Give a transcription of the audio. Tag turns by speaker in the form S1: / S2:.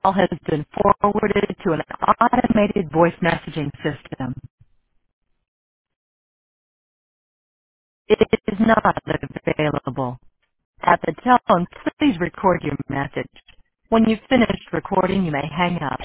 S1: has been forwarded to an automated voice messaging system. It is not available. At the tone, please record your message. When you've finished recording, you may hang up.